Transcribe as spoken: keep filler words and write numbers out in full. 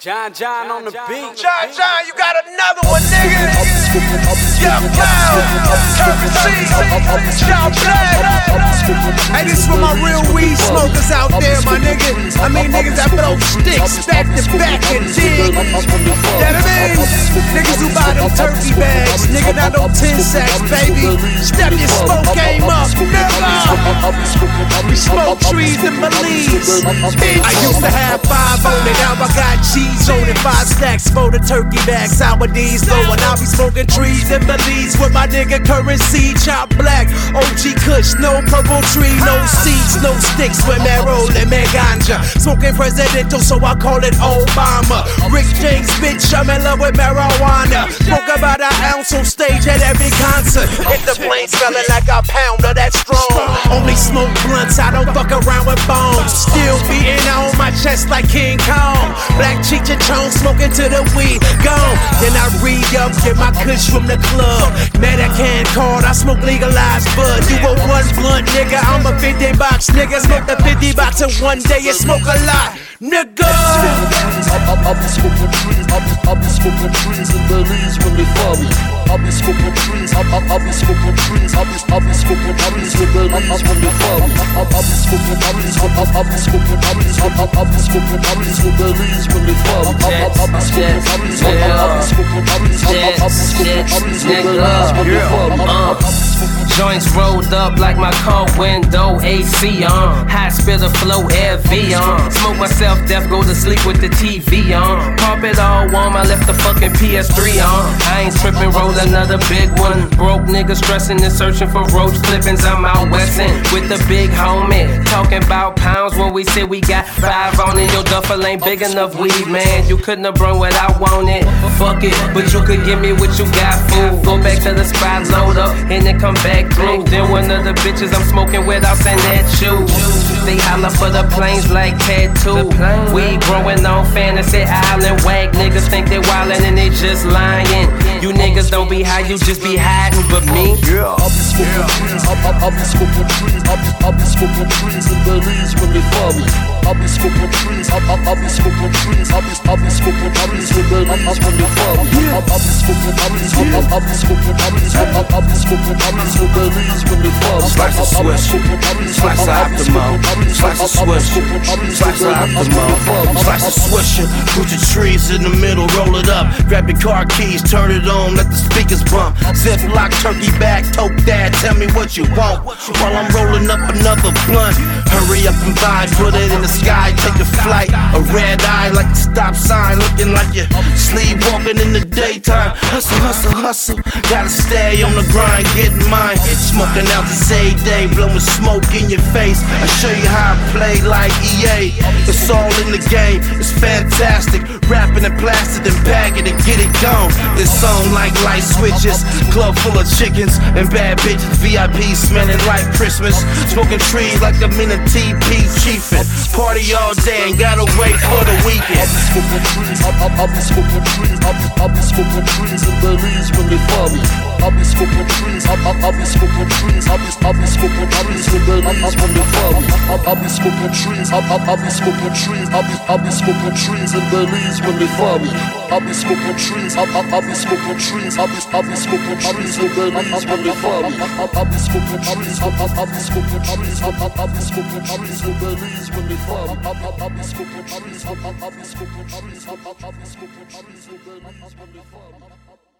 John John on the beat. John John, you got another one, nigga. Young Cloud, Currency, John Black. Hey, this for my real weed smokers out there, my nigga. I mean niggas that throw sticks back to back and dig. That I mean, niggas who buy them turkey bags, nigga, not no ten sacks, baby. Step your smoke game up, nigga. We smoke trees in Belize. I used to have five on it, now I got cheese on it. Five stacks for the turkey bag, sour D's low, and I'll be smoking trees in Belize with my nigga Currency, Chop Black, O G Kush, no purple tree, no seeds, no sticks with marrow and me ganja. Smoking presidential, so I call it Obama. Rick James, bitch, I'm in love with marijuana. Smoke about an ounce on stage at every concert. Hit the plane smelling like a pound of that strong. Only smoke blunts, I don't fuck around with bombs. Still beating on my chest like King Kong. Black Cheech and Chong, smoking to the weed gone. Then I re-up, get my kush from the club. Medican card, I smoke legalized bud. You a one blunt nigga, I'm a fifty box nigga. Smoke the fifty box in one day and smoke a lot, nigga. I'll be smoking trees, I'll be smoking trees in Belize when they fly me. I'll be smoking trees, I'll be smoking trees, I'll be I'll be smoking trees in Belize when they fly me. I'll be smoking trees, I'll be smoking trees, I'll be smoking trees in Belize when they fly me. I'll be smoking trees, I'll be smoking trees, I'll be smoking trees in Belize when they fly me. Joints rolled up like my car window, A C on. High spitter flow, air V on. Smoke myself deaf, go to sleep with the T V on. Carpet all warm, I left the fucking P S three on. I ain't tripping, roll another big one. Broke niggas stressing and searching for roach clippings. I'm out westin' with the big homie. Talking about pounds when we say we got five on it. Your duffel ain't big enough weed, man. You couldn't have brung what I wanted. Fuck it, but you could give me what you got, fool. Go back to the spot, load up, and then come back through. Then one of the bitches I'm smoking with, I'll send that shoe. They holler for the planes like tattoo. We growing on Fantasy Island. Whack niggas think they wildin' and they just lying. You niggas don't be high, you just be hiding. But me, yeah, I'll be smoking trees, I'll be smoking trees, I'll be smoking trees in Belize when they fly me. I'll be smoking trees, I'll be smoking trees, I'll be smoking trees in Belize when they fly me. I'll be smoking trees, I'll be smoking trees, I'll be smoking trees in Belize when they fly me. Slice a swish, slice a optimal, slice a swish, slice a optimal, slice a swisher. Put your trees in the middle, roll it up. Grab your car keys, turn it on, let the speakers bump. Ziploc turkey bag, tote that, tell me what you want. While I'm rolling up another blunt, hurry up and buy, put it in the sky, take a flight. A red eye like a stop sign, looking like you're sleepwalking in the daytime. Hustle, hustle, hustle, gotta stay on the grind, getting mine. Smoking out the same day, blowing smoke in your face. I show you how I play like E A. It's all in the game, it's fantastic. Rapping and plastic and pack it and get it gone. This song like light switches, club full of chickens and bad bitches. V I P smelling like Christmas. Smoking trees like I'm in a T P chiefin'. Party all day and gotta wait for the weekend. I'll be smoking trees, I'll be smoking trees in Belize when they fly me. I'll be smoking trees, I'll be smoking trees, I'll be smoking trees in Belize when they fly me. I'll be smoking trees, I'll be smoking trees, I'll be smoking trees in Belize when they fly me. I'll be smoking trees, I'll be smoking trees, I'll be smoking trees in Belize when they fly me. I'll be smoking trees, I'll be smoking trees, I'll be smoking trees in Belize when they fly me. I'll be smoking trees, I'll be smoking trees, I'll be smoking trees in Belize when they fly me.